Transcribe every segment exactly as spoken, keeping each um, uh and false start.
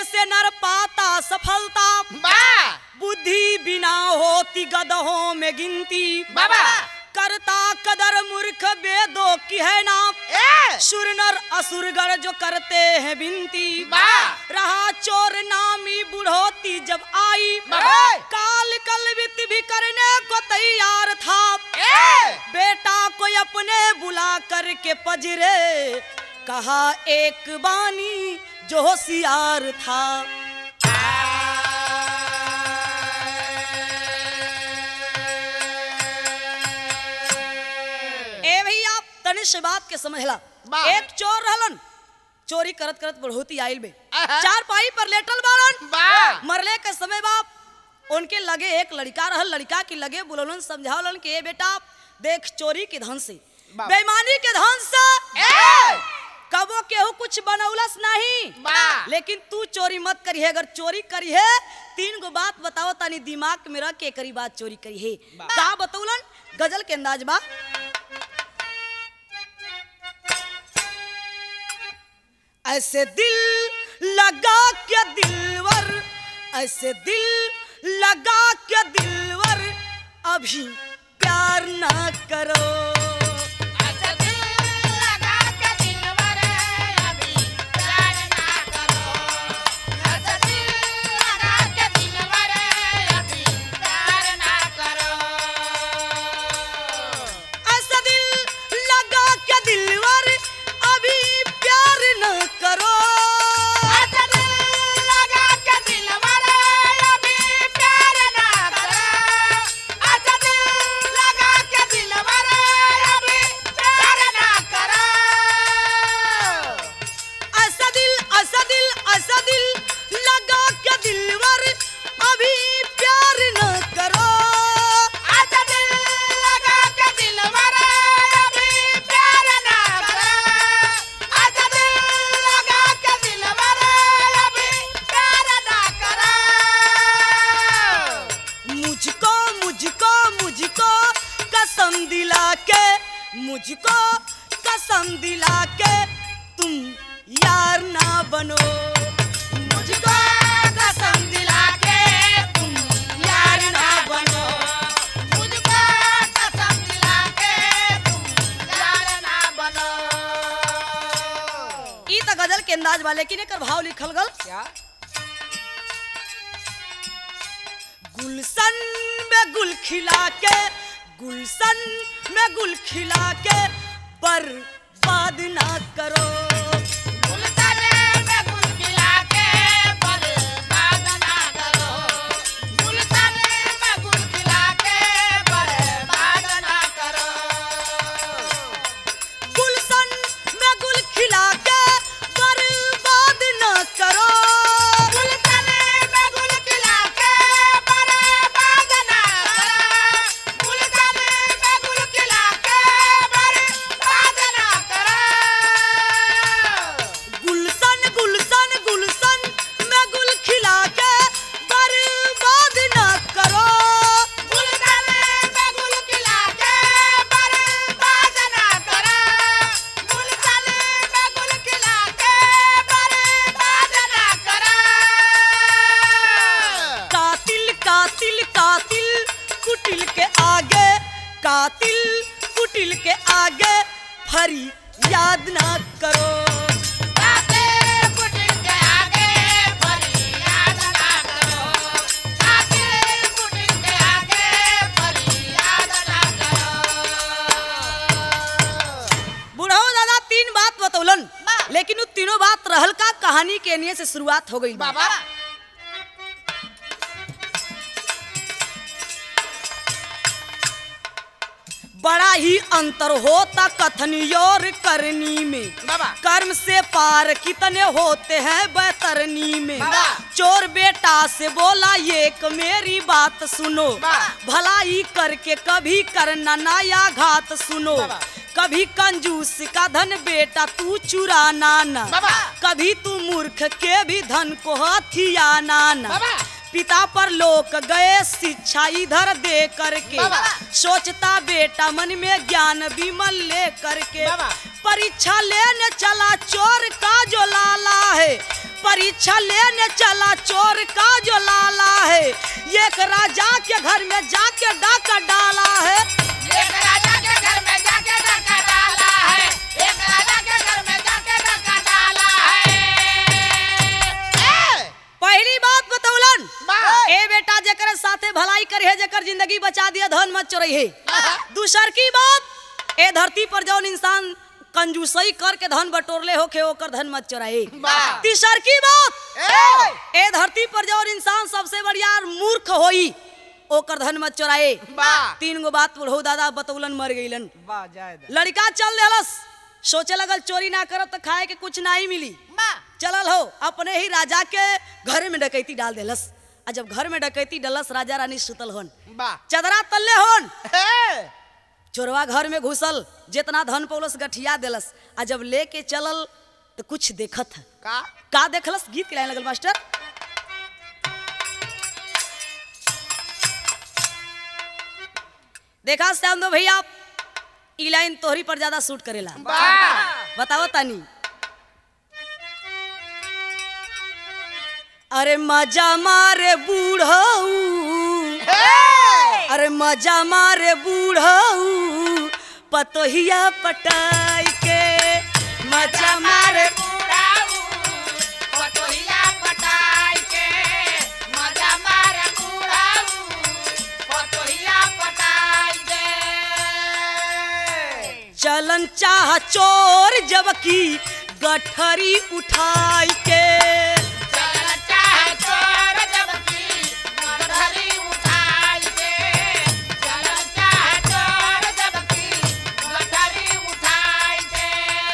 से नर पाता सफलता, बुद्धि बिना होती गदहों में गिनती। बाबा करता कदर मूर्ख वेदों की है नाम, सुर नर असुरगण जो करते हैं विनती। रहा चोर नामी बुढ़ोती जब आई, काल कलवित भी करने को तैयार था। बेटा को अपने बुला करके पजरे, कहा एक बानी जो होशियार था। ए भैया तनि से बात के समझला। एक चोर रहलन, चोरी करत करत बढ़ोती आइल बे, चार पाई पर लेटल बारन। मरले के समय बाप उनके लगे एक लड़का रहल, लड़का के लगे बुलौलन समझावलन कि ए बेटा देख, चोरी के धन से, बेईमानी के धन से कबो केहू कुछ बनौलस नहीं, लेकिन तू चोरी मत करिए। अगर चोरी करिए तीन गो बात बताओ तानी दिमाग में रख के करी बात चोरी करिए। का बतौलन? गजल के अंदाज बा। ऐसे दिल लगा के दिलवर, ऐसे दिल लगा के दिलवर, अभी प्यार ना करो। ऐसे दिल लगा के दिलवर, अभी प्यार ना करो। ऐसे दिल लगा के दिलवर, अभी प्यार ना करो। ऐसे दिल लगा के दिलवर, अभी प्यार ना करो। ऐसे दिल लगा के दिलवर, अभी प्यार ना करो। ऐसे दिल लगा के दिलवर, अभी प्यार ना करो। ऐसा दिल ऐसा दिल ऐसा दिल लगा के दिलवर, अभी प्यार ना करो। ऐसे दिल लगा के दिलवर, अभी प्यार ना करो। ऐसे दिल लगा के दिलवर, अभी प्यार ना करो। मुझको मुझको मुझको कसम दिला के, मुझको कसम दिला के तुम यार ना बनो। मुझको कसम दिला के तुम यार ना बनो। मुझको कसम दिला के तुम यार ना बनो। ई त गजल के अंदाज वाले की ने कर भाव लिखल गल। क्या? गुलशन में गुल खिला के, गुलशन में गुल खिला के बर्बाद ना करो। गुलशन में गुल खिला के बर्बाद ना करो। गुलशन में गुल खिला के बर्बाद ना करो। गुलशन में गुल खिला के बर्बाद ना करो। गुलशन में गुल खिला के बर्बाद ना करो। गुलशन में गुल खिला के बर्बाद ना करो। गुलशन गुलशन गुलशन में गुल खिला के बर्बाद ना करो। गुलशन में गुल खिला के बर्बाद ना करो। गुलशन में गुल खिला के बर्बाद ना करो। कातिल कातिल कातिल कुटिल के आगे, कातिल कुटिल के आगे फरी याद ना करो। कातिल कुटिल के आगे फरियाद ना करो। कातिल कुटिल के आगे फरियाद ना करो। बुढ़ऊ दादा तीन बात बतौलन, लेकिन वो तीनों बात रहल का कहानी के लिए से शुरुआत हो गई। बाबा बड़ा ही अंतर होता कथनी और करनी में, बाबा कर्म से पार कितने होते हैं बैतरनी में। बाबा। चोर बेटा से बोला एक मेरी बात सुनो, बाबा। भलाई करके कभी करना ना या घात सुनो। बाबा। कभी कंजूस का धन बेटा तू चुराना ना, बाबा। कभी तू मूर्ख के भी धन को हथियाना ना। बाबा। पिता पर लोक गए शिक्षा इधर दे करके, बाबा। सोचता बेटा मन में ज्ञान विमल ले करके। बाबा। परीक्षा लेने चला चोर का जो लाला है, परीक्षा लेने चला चोर का जो लाला है, एक राजा के घर में जाके डाका डाला है। एक राजा के घर में जाके डाका डाला है, एक राजा के घर में जाके डाका डाला है। पहली बात बतौलन, बा। ए बेटा जेकर साथे भलाई करे है, जेकर जिंदगी बचा दिया, धन मत चोरई है। दूसर की बात, ए धरती पर जौन इंसान कंजूसई करके धन बटोरले होके ओकर धन मत चोराए। तीसर की बात, ए, ए धरती पर जौन इंसान सबसे बढ़िया मूर्ख होई ओकर धन मत चोराए। तीन गो बात बुढ़ऊ दादा बतौलन, मर गईलन। लड़का चल देलस, सोचे लगल चोरी ना करब तो खाए के कुछ ना ही मिली। चलल हो अपने ही राजा के घर में डकैती डाल देलस। आ जब घर में डकैती डलस, राजा रानी सुतल होन, चदरा तल्ले होन, चोरवा घर में घुसल, जितना धन पौलस गठिया देलस। आ जब लेके चलल तो कुछ देखत है का का देखलस, गीत के लाइन लगल मास्टर। देखा श्याम दो भैया, ई लाइन तोहरी पर ज्यादा सूट करेला। बताओ तानी। अरे मजा मारे बूढ़ऊ, अरे मजा मारे बूढ़ऊ, पतोहिया पटाई के मजा मारे बूढ़ाऊ, पतोहिया पटाई के मजा मारे बूढ़ाऊ, पतोहिया पटाई के। चलन चाह चोर जबकि गठरी उठाई के, चलन चाह चोर जबकि गठरी उठाई के, चलन चाह चोर जबकि गठरी उठाई के।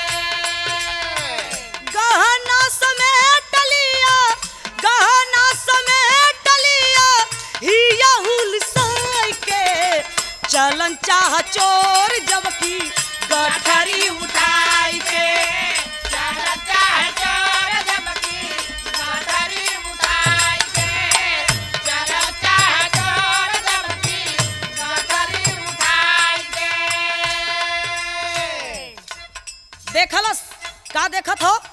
गहना समेट लिया, गहना समेट लिया, हिया हुलसाई के, चलन चाह चोर जबकि गठरी उठाई के। चलन चाह चोर जबकि गठरी उठाई के, चलन चाह चोर जबकि गठरी उठाई के। देखलस का देखत हो,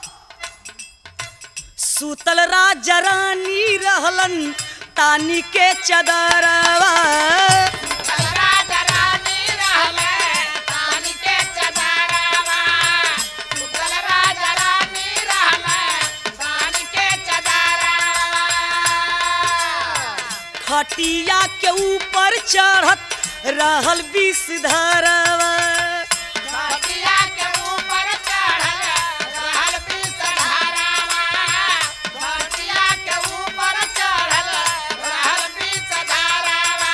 सुतल राजा रानी रहलन तानी के चदरवा, राजा रानी रहले तानी के चदरवा, सुतल राजा रानी रहले तानी के चदरवा। खटिया के ऊपर चढ़त रहल विषधरवा, खटिया के ऊपर चढ़ल रहल विषधरवा, खटिया के ऊपर चढ़ल रहल विषधरवा।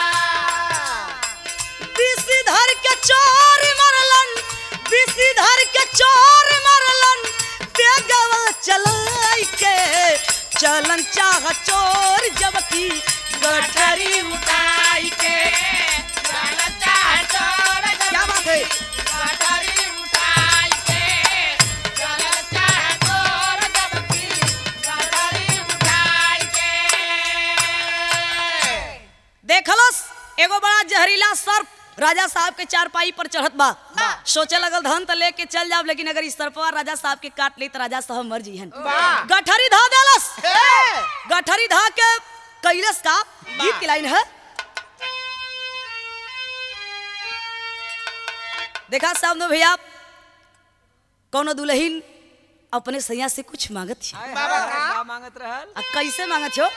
विषधर के चोर मरलन, विषधर के चोर मरलन, तेगवा चलाई के, चलन चाह चोर जबकि गठरी उठाई के। चलन चाह चोर क्या बात है? गठरी उठाई के, चलन चाह चोर जबकि गठरी उठाई के। देखलस एगो बड़ा जहरीला सर्प राजा साहब के चारपाई पर चढ़त बा। सोचे लगल धन तो लेके चल जाब, लेकिन अगर इस सर्पवा राजा साहब के काट ली तो राजा साहब मर जीहन। गठरी धा देलस, गठरी धा के कैलस का, गीत की लाइन है। देखा सामने भैया, कौनो दुल्हन अपने सैया से कुछ मांगत थी। मांगत रहल, आ कैसे मांगत हो?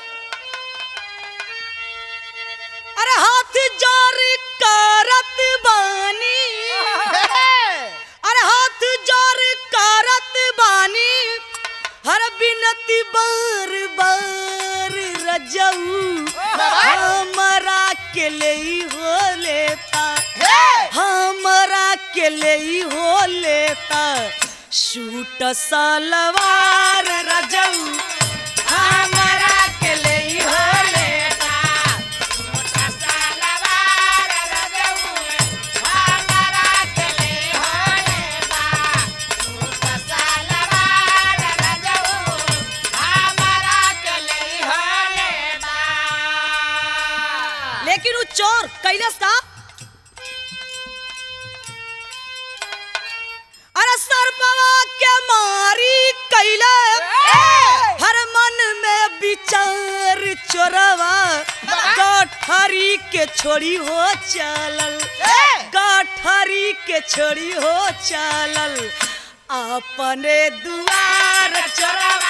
अरे हाथ जोर करत बानी, अरे हाथ जोर करत बानी, हर बिनती बार बार रजऊ, हमरा के लई हो लेता, हमरा के लई हो लेता, सूट सलवार रजऊ, हमरा के लई हो लेता। सलवार रजऊ हमरा के ले हो लेता, सूट सलवार रजऊ हमरा के ले हो लेता। लेकिन वो चोर कैलस का, अरे सर्पवा के मारी कैले, के छोड़ी हो चलल गठरी के छोड़ी हो चलल अपने दुआर चोरवा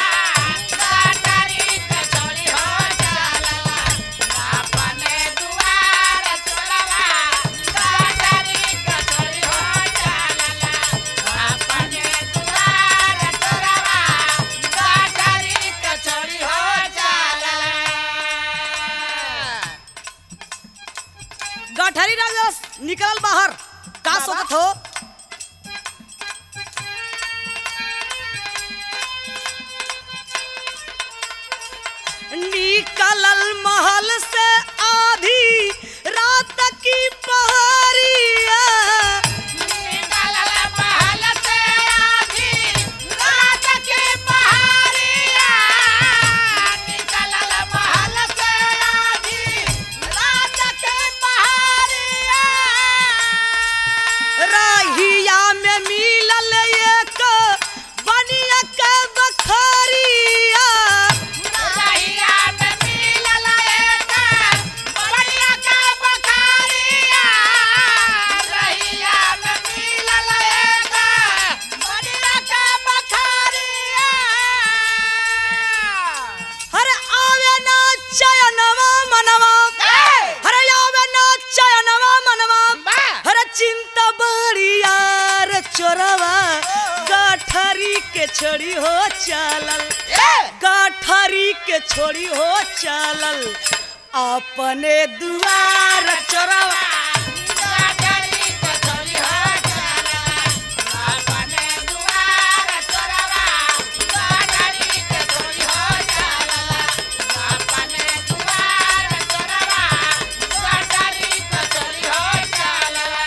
गठरी राजस निकल बाहर का सोचत हो निकलल महल से आधी रात की पहरिया निकलल महल से आधी रात की पहरिया निकलल महल से आधी रात की पहरिया राहिया में मिलल एक बनिया के बखरिया रहिया में मिलल एक बनिया के बखरिया रहिया में मिलल एक बनिया के बखरिया हरे आवे ना चयनवा मनवा हरे आवे ना चयनवा मनवा हरे चिंता बड़िया रे चोरवा गठरी के छोड़ी हो चलल गठरी के छोड़ी हो चलल अपने दुआर चोरवा गठरी के छोड़ी हो चलल अपने दुआर चोरवा गठरी के छोड़ी हो चलल अपने दुआर चोरवा गठरी के छोड़ी हो चलल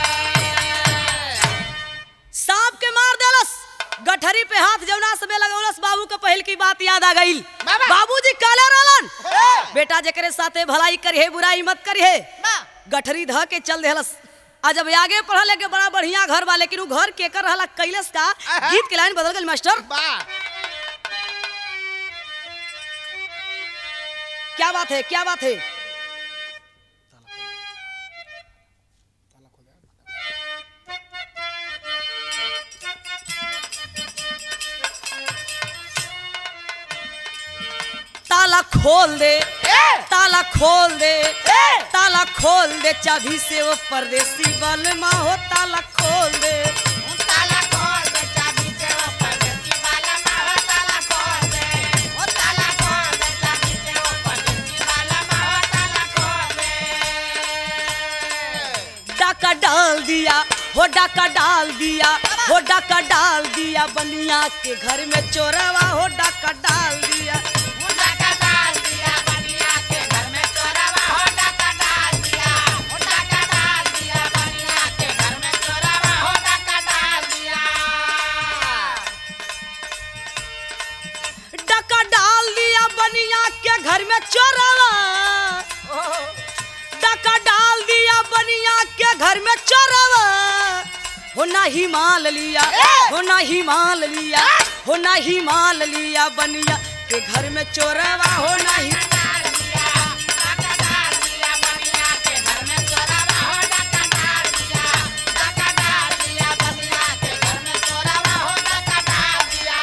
सांप के मार देलस गठरी पे हाथ जौना समय लगौलस बाबू के पहल की बात याद आ गई बाबा। बाबूजी काले रहलन ए। बेटा जेकरे साथे भलाई करिहे बुराई मत करिहे गठरी ध के चल देहलस आ जब आगे पढ़ल लेके बड़ा बढ़िया घर बा लेकिन उ घर केकर रहला कैलस का आहा। गीत के लाइन बदल गई मास्टर वाह क्या बात है क्या बात है ताला खोल दे ताला खोल दे ताला खोल दे चाबी से वो परदेसी बलमा हो ताला खोल दे ताला खोल दे चाबी से वो परदेसी वाला मा हो ताला खोल दे ओ ताला खोल दे चाबी से वो परदेसी वाला मा हो ताला खोल दे डाका डाल दिया हो डाका डाल दिया हो डाका डाल दिया बनिया के घर में चोरवा हो डाका डाल दिया डाका डाल दिया बनिया के घर में चोरवा हो डाका डाल दिया हो डाका डाल दिया बनिया के घर में चोरवा हो डाका डाल दिया डाका डाल दिया बनिया के घर में चोरवा डाका डाल दिया बनिया के घर में चोरवा हो ना ही माल लिया हो ना ही माल लिया हो ना ही माल लिया बनिया के घर में चोरवा हो ना ही डाल दिया डाका डाल दिया बनिया के घर में चोरवा हो डाका डाल दिया डाका डाल दिया बनिया के घर में चोरवा हो डाका डाल दिया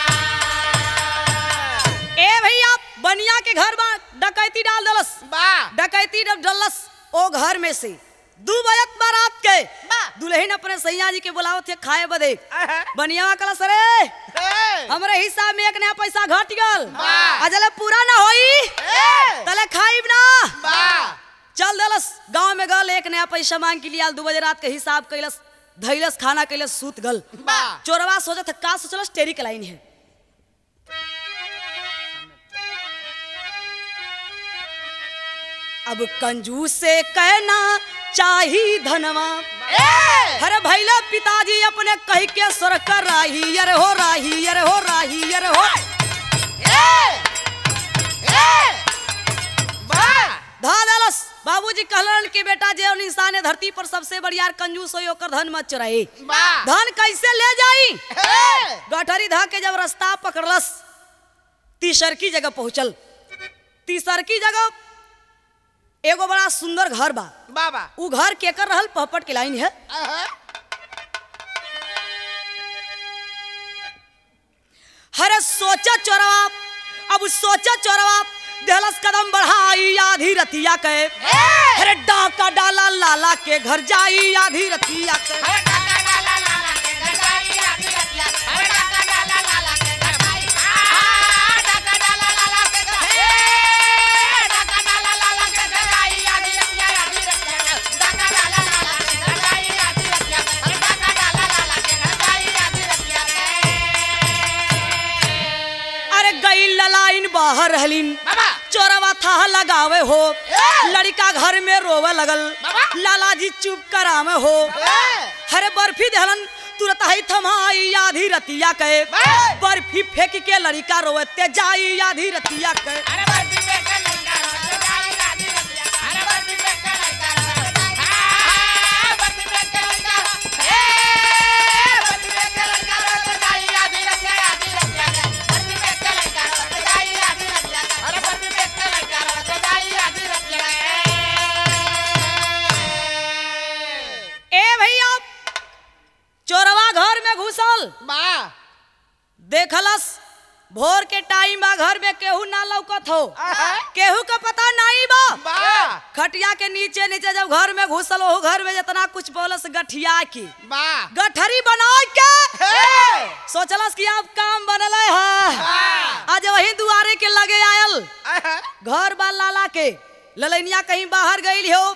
ए भैया बनिया के घर में डकैती डाल दलस वाह डकैती जब डलस ओ घर में से दू बजत बारात के वाह। दुल्हन अपने सैया जी के बुलावत थे खाए बदे अहं। बनिया कला सरे ए हमरे हिसाब में एक नया पैसा घट गल वाह। अजले पूरा ना होई ए तले खाइब ना वाह चल दलस गांव में गल एक नया पैसा मांग के लिया दू बजे रात के हिसाब कैलस धैलस खाना कैलस सूत गल वाह। चोरवा सोचत है, का सोचलस टेरी के लाइन है अब कंजूस से कहना चाही धनवा ए अरे भैला पिताजी अपने कह के स्वर कर राही अरे हो राही अरे हो राही अरे हो ए ए वाह धा दलस बाबूजी कहलन कि बेटा जे इंसान है धरती पर सबसे बढ़िया कंजूस होई ओकर धन मत चुराई वाह धन कैसे ले जाई ए गठरी धा के जब रास्ता पकड़लस तीसर की जगह पहुंचल तीसर की जगह एगो बड़ा सुंदर घर बा। बाबा उ घर केकर रहल पहपट के लाइन है। आहा, हरे सोचा चोरवा, अब सोचा चोरवा दहलस कदम बढ़ाई आधी रतिया के। हरे डाका डाला लाला के घर जाई आधी रतिया के। अरे डाका डाला लाला के घर जाई आधी रतिया, अरे डाका डाला लाला के घर जाई, आ डाका डाला लाला के घर, ए डाका डाला लाला के घर जाई आधी रतिया, आधी रतिया, डाका डाला लाला के घर जाई आधी रतिया, अरे डाका डाला लाला के घर जाई आधी रतिया रे। अरे गई ललाइन बाहर रहलीन, बाबा चोरवा था लगावे हो। लड़का घर में रोवे लगल, बाबा। लाला जी चुप करावे हो। ए, हरे बर्फी दहलन तुरंत ही थमाई आधी रतिया के। बे। बर्फी फेंक के लड़का रोवते जाई आधी रतिया के। अरे बर्फी पे के लड़का रोते जाई आधी रतिया, अरे बर्फी पे के लड़का रोते, आ बर्फी पे के लड़का, ए बर्फी पे के लड़का रोते जाई आधी रतिया, आधी रतिया रे। बर्फी पे के लड़का रोते जाई आधी रतिया, अरे बर्फी पे के लड़का रोते जाई आधी रतिया रे। ए भैया चोरवा घर में घुसल, बा देखलस भोर के टाइम बा, घर में केहू ना लौकत हो। आहा। केहू का पता नहीं बा। बा खटिया के नीचे नीचे जब घर में घुसल हो, घर में जितना कुछ बोलस गठिया की बा गठरी बना के हे सोचलस कि अब काम बनल है। बा आज वही दुआरे के लगे आयल आहा, घर बा लाला के। ललैनिया कहीं बाहर गई हो,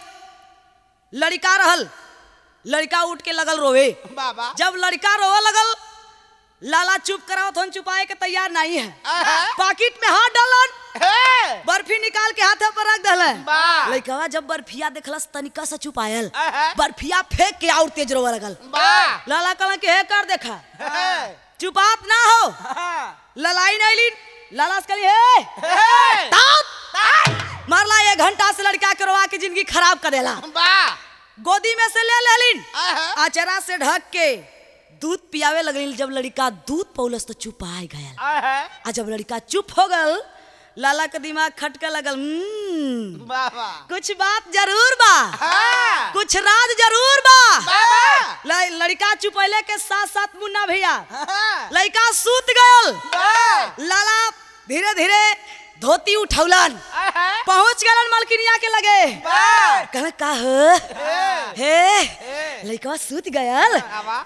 लड़का रहल, लड़का उठ के लगल रोवे। बाबा जब लड़का रोवे लगल, लाला चुप कराओ थोन चुपाए के तैयार नहीं है। आहा, पाकिट में हाथ डालन, हे बर्फी निकाल के हाथे पर रख दलन। बा लड़का जब बर्फिया देखलस तनिका से चुपायल, आहा, बर्फिया फेंक के और तेज रोवे लगल। बा लाला कहला कि हे कर देखा, हे चुपात ना हो। हा, ललाई नहीं लीन, लाला से कहली हे हे तात! तात! मारला एक घंटा से लड़का के रोवा के जिंदगी खराब कर देला। बा गोदी में से ले लेलिन, आहा, आचरा से ढक के दूध पियावे लगलिन। जब लड़का दूध पौलस तो चुप आए गयल। आहा, आ जब लड़का चुप हो गल, लाला का दिमाग खटका लगल, हम्म, बाबा कुछ बात जरूर बा, हा, कुछ राज जरूर बा। बाबा ल- लड़का चुपैले के साथ साथ मुन्ना भैया हा, लड़का सूत गयल। बा लाला धीरे धीरे धोती उठौलन, आहा, पहुंच गलन मलकिनिया के लगे। बा कहला का हो हे हे हे लड़का सूत गयल। बाबा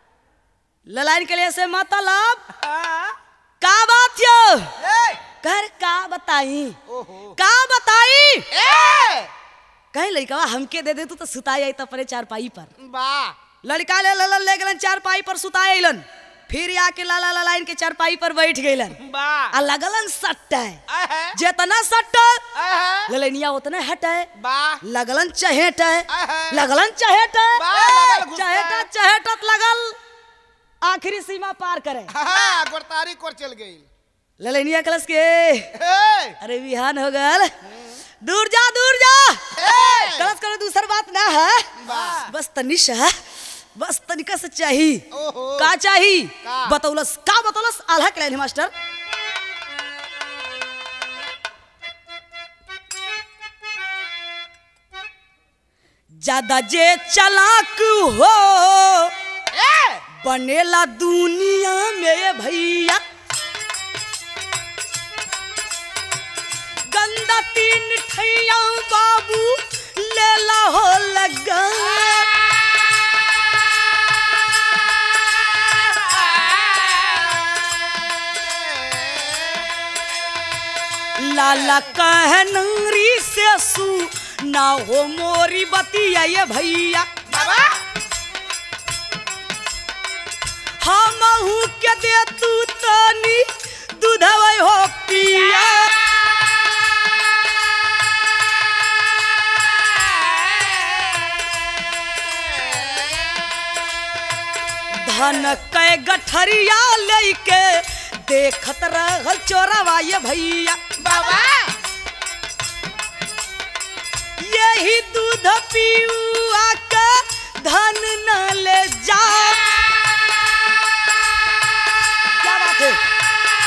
ललाइन के लिए से मतलब हा, का बात यो हे कर का बताई ओहो का बताई। ए कहीं लड़का हमके दे दे तू तो सुताई आई तपरे चारपाई पर। बा लड़का ले ललन ले गलन चारपाई पर सुताई अइलन, फिर आके लाला ललाइन के चारपाई पर बैठ गइलन। बा आ लगलन सट्टे, आहा, जितना सट्टे आहा, ललैनिया उतने हटे। बा लगलन चहेटे, आहा, लगलन चहेटे, बा लगल घुसता। चहेटा चहेटत लगल आखिरी सीमा पार करे। हा, गोरतारी कोर चल गई। ललैनिया कलस के हे अरे बिहान हो गल, दूर जा दूर जा। हे कलस करे दूसर बात ना है, बा बस तनिश है, बस तनिका से चाही। ओहो का चाही का? बतौलस का बतौलस आल्हा के लाइन मास्टर। ज्यादा जे चालाक हो ए बनेला दुनिया में भैया, गंदा तीन ठैया बाबू लेला हो लगा। लाला कहनरी से सू ना हो मोरी बतिया ये भैया, बाबा हम के दे तू तनी दूधवा हो पिया। धन कै गठरिया लेके देखत रहल चोरवा ये भैया, बाबा यही दूध पीवा के धन न ले जा। क्या बात है?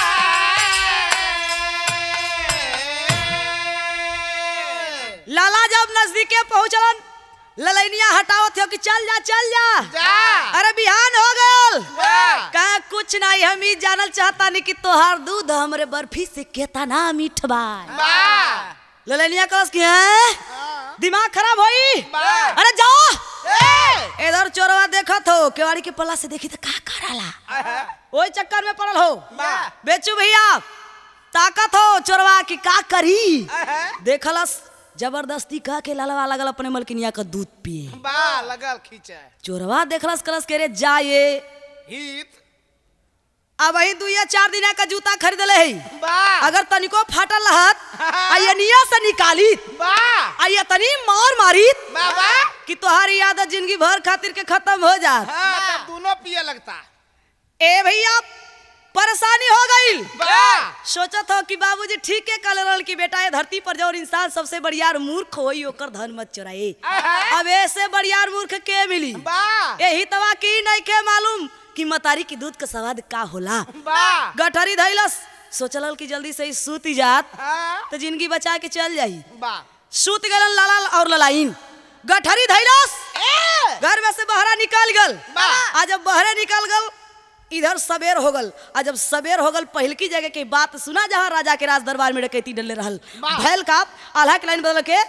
लाला नजदीके पहुंचलन ललैनिया हटावत हो कि चल जा चल जा जा अरे बिहान हो गल वाह कहा कुछ नहीं हम ही जानल चाहता नहीं कि तोहार दूध हमरे बर्फी से केतना मीठ बा वाह ललैनिया कहस कि हैं दिमाग खराब होई वाह अरे जाओ ए इधर चोरवा देखत हो केवाड़ी के पल्ला से देखी तो का कराला ओई चक्कर में पड़ल हो वाह बेचू भैया ताकत हो चोरवा की का करी देखलस जबरदस्ती कह के लालवा लगल अपने मलकिनिया का दूध पिए वाह लगल खींचे चोरवा देखलस कलस के रे जाए हित अब वही दुइया चार दिना का जूता खरीद ले है वाह अगर तनिको फाटल रहत आयनिया से निकाली वाह आया तनी मार मारी वाह वाह कि तोहारी आदत जिंदगी भर खातिर के खत्म हो जा मतलब दोनों पिए लगता ए भैया परेशानी हो गई वाह सोचत हो कि बाबूजी ठीक है कल रहल की बेटा ये धरती पर जो इंसान सबसे बढ़ियार मूर्ख होई ओकर धन मत चुराए अब ऐसे बढ़ियार मूर्ख के मिली वाह यही तवा की नहीं के मालूम कि मतारी की दूध का स्वाद का होला वाह गठरी धैलस सोचल कि जल्दी से ही सूती जात हाँ तो जिंदगी बचा के चल जाई वाह सूत गलन लाला और ललाइन गठरी धैलस घर में से बहरा निकाल गल वाह। आज जब बहरे निकाल गल इधर सबेर हो गल आज जब सबेर हो गल पहल की जगह की बात सुना जहाँ राजा के राज दरबार में डकैती डले रहल वाह। भैल का आल्हा के लाइन बदल के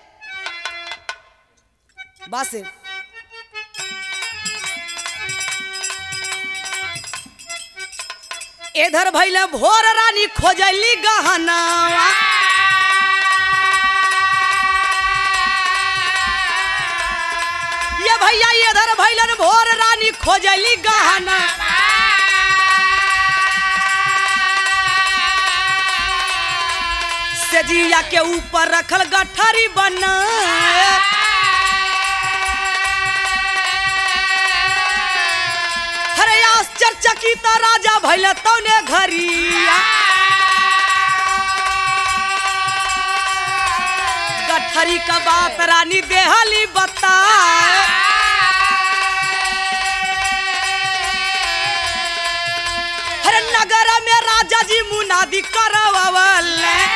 बात से इधर भैले भोर रानी खोजली गहना ये भैया इधर भैलन भोर रानी खोजली गहना सजिया के ऊपर रखल गठरी बना हरे आश्चर्यचकित राजा भैले तौने घरिया गठरी का बात रानी देहली बता हरे नगर में राजा जी मुनादी करवल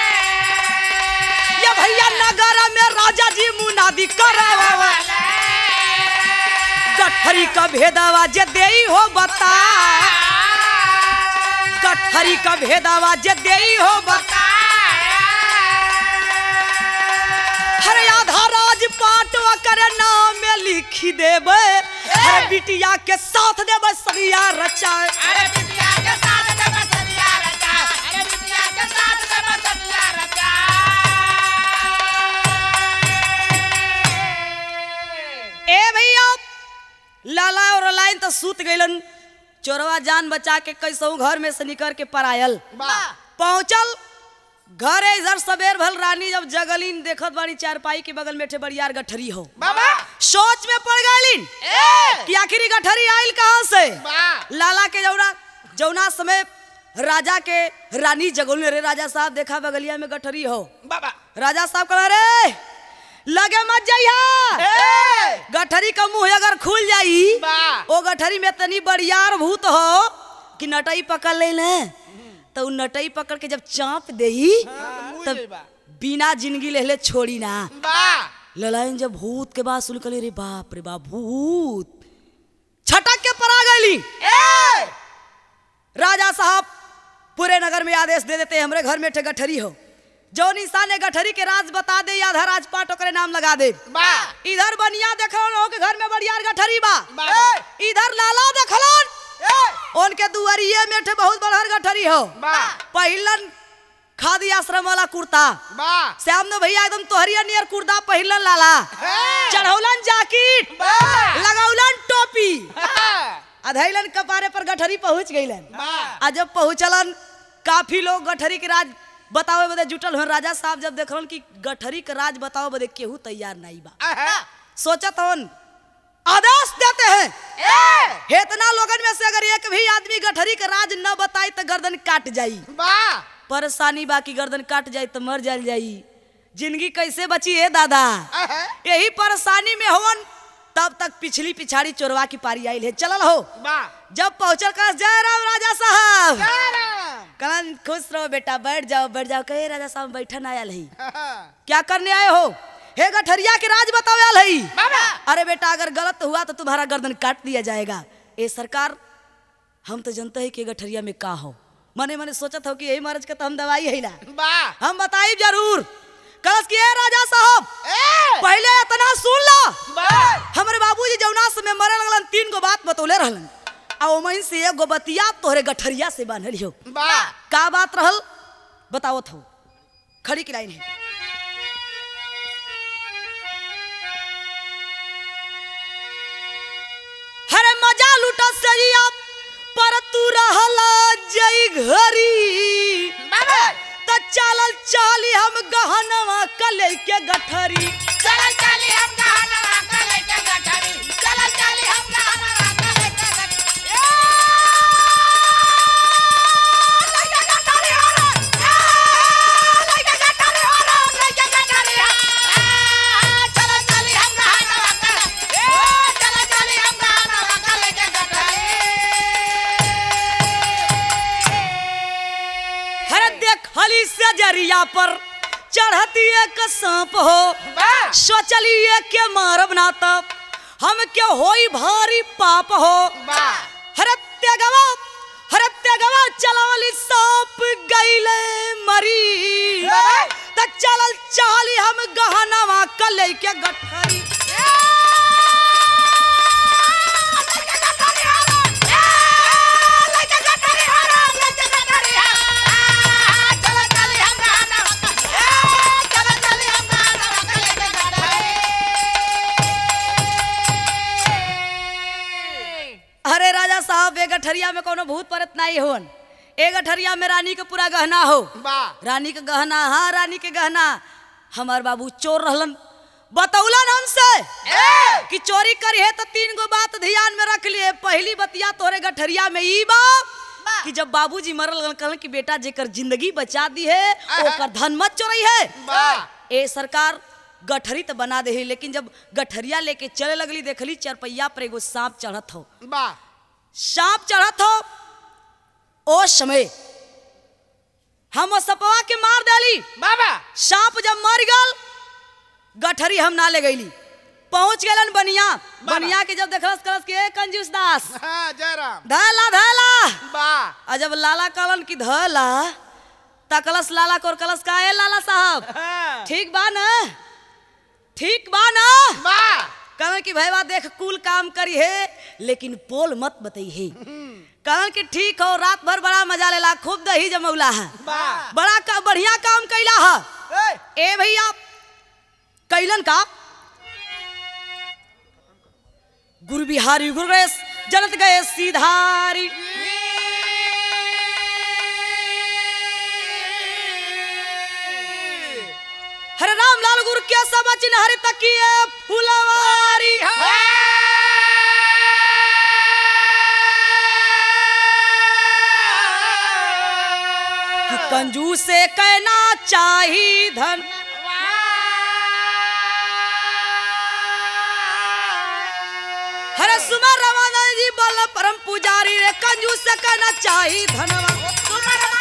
ये भैया नगर में राजा जी मुनादी करवल गठरी का भेदवा जे देई हो बता गठरी का भेदवा जे देई हो बता हरे आधा राज पाटवा करे नाम में लिखी देबे हरे बिटिया के साथ देबे सरिया रचाए अरे बिटिया के साथ दे बसरिया रचा अरे बिटिया के साथ दे बसरिया रचा ए भैया लाला और लाइन तो सूत गइलन चोरवा जान बचा के कैसहू घर में से निकल के परायल वाह पहुंचल घरे इधर सबेर भल रानी जब जगलीन देखत बाड़ी चारपाई के बगल में ठे बड़ियार गठरी हो बाबा सोच में पड़ गईलिन ए कि आखिर ई गठरी आइल कहां से वाह लाला के जौना जौना समय राजा के रानी जगोल रे राजा साहब देखा बगलिया में गठरी हो बाबा राजा साहब कह रे लगे मत जाइया ए गठरी का मुंह अगर खुल जाई वाह ओ गठरी में तनी बड़ियार भूत हो कि नटई पकड़ ले ले तो उ नटई पकड़ के जब चाँप देही तब बिना जिंदगी लेले छोड़ी ना वाह ललाइन जब भूत के बात सुन कले रे बाप रे बाप भूत छटक के परा गईली ए राजा साहब पूरे नगर में आदेश दे देते हमरे घर में ठे गठरी हो जो इंसान ने गठरी के राज बता दे या राजपाट ओकरे नाम लगा दे वाह इधर बनिया देखलन हो के घर में बड़ियार गठरी बा वाह इधर लाला देखलन ए उनके दुआरिये में ठे बहुत बड़हर गठरी हो वाह पहिलन खादी आश्रम वाला कुर्ता वाह श्याम ने भैया एकदम तोहरिया नियर कुर्ता पहिलन लाला ए चढ़ौलन जाकिट वाह लगौलन टोपी वाह अधैलन कपारे पर गठरी पहुंच गईलन वाह आ जब पहुंचलन काफी लोग गठरी के राज बतावे बदे जुटल हो राजा साहब जब देखलन कि गठरी के राज बतावे बदे केहू तैयार नहीं बा सोचत हन आदेश देते हैं ए इतना लोगन में से अगर एक भी आदमी गठरी के राज न बताई तो गर्दन काट जाई वाह परेशानी बाकी गर्दन काट जाई तो मर जाल जाई जिंदगी कैसे बची है दादा यही परेशानी में होवन तब तक पिछली पिछाड़ी चोरवा की पारी आई है चलल हो वाह जब पहुंचल कहा जय राम राजा साहब जय राम कहलन खुश रहो बेटा बैठ जाओ बैठ जाओ कहे राजा साहब बैठन आयल है हाँ, क्या करने आए हो हे गठरिया के राज बतावे हई। बाबा अरे बेटा अगर गलत हुआ तो तुम्हारा गर्दन काट दिया जाएगा। ए सरकार हम तो जानते हैं कि गठरिया में का हो। मने मने सोचत हो कि यही मर्ज का तो हम दवाई है ना, वाह हम बताई जरूर। कलश की ए राजा साहब ए पहले इतना सुन ला। वाह हमारे बाबूजी जौना समय मरे लगलन तीन गो बात बतौले रहलन, आ ओमन से एगो बतिया तोहरे गठरिया से बांधल हो। वाह का बात रहल बतावत हो। खड़ी की लाइन है। हरे मजा लूटा सजिया पर तू रहला जई घरी, बाबा त चलल चाली हम गहनवा कले के गठरी। चल चली हम गहनवा कले के गठरी, चल चली हम गहनवा कले के गठरी। ए लइका गठरी हो रे, ए लइका गठरी हो रे, लइका गठरी हो। ए चल चली हम गहनवा कले, ए चल चली हम गहनवा कले के गठरी। हरे देख हली से जरिया पर चढ़ती एक सांप हो, वाह सोचलिए के मारब ना तब हम के होई भारी पाप हो। वाह हरे त्यागवा हरे त्यागवा चलावली सांप गईले मरी, वाह। त चलल चाली हम गहनवा कले के गठरी। अरे राजा साहब ए गठरिया में कोनो भूत परत नहीं होन। ए गठरिया में रानी के पूरा गहना हो। रानी के गहना, हाँ रानी के गहना। हमार बाबू चोर रहलन, बतौलन हमसे कि चोरी करी है तो तीन गो बात ध्यान में रख लिए। पहली बतिया तोरे गठरिया में ई बा कि जब बाबूजी मरल कहलन कि बेटा जेकर जिंदगी बचा दी है ओकर धन मत चोरई है। ए सरकार गठरी तो बना दे, लेकिन जब गठरिया लेके चले लगली देखली चरपैया पर एगो सांप चढ़त हो। सांप चढ़त हो ओ समय हम सपवा के मार देली। बाबा सांप जब मर गल गठरी हम ना ले गईली। पहुंच गलन बनिया। बनिया के जब देखलस कलस के कंजूस दास जयराम धला धला वाह आ जब लाला कहलन कि धला तकलस लाला कोर कलस का है लाला साहब ठीक बा ना, ठीक बा ना। वाह कहन कि भैया देख कुल काम करी है लेकिन पोल मत बताई है। कहन कि ठीक हो, रात भर बड़ा मजा लेला, खूब दही जमौला है, वाह बड़ा का बढ़िया काम कैला है। ए भैया कैलन का गुरु बिहारी गुरु गए जनत गए सीधारी। हरे राम लाल गुरु के सब चिन्ह हरे तकिए फुलवारी। कि कंजूस से कहना चाहिए धन, हरे सुमर रवाना जी बल परम पुजारी रे कंजूस से कहना चाहिए धनवा।